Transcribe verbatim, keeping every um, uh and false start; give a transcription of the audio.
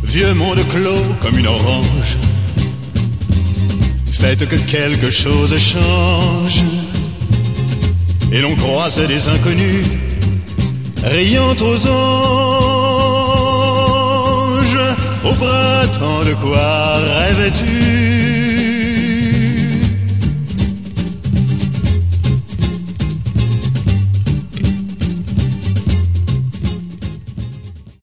Vieux monde clos comme une orange, faites que quelque chose change. Et l'on croise des inconnus, riant aux anges. Au printemps de quoi rêvais-tu?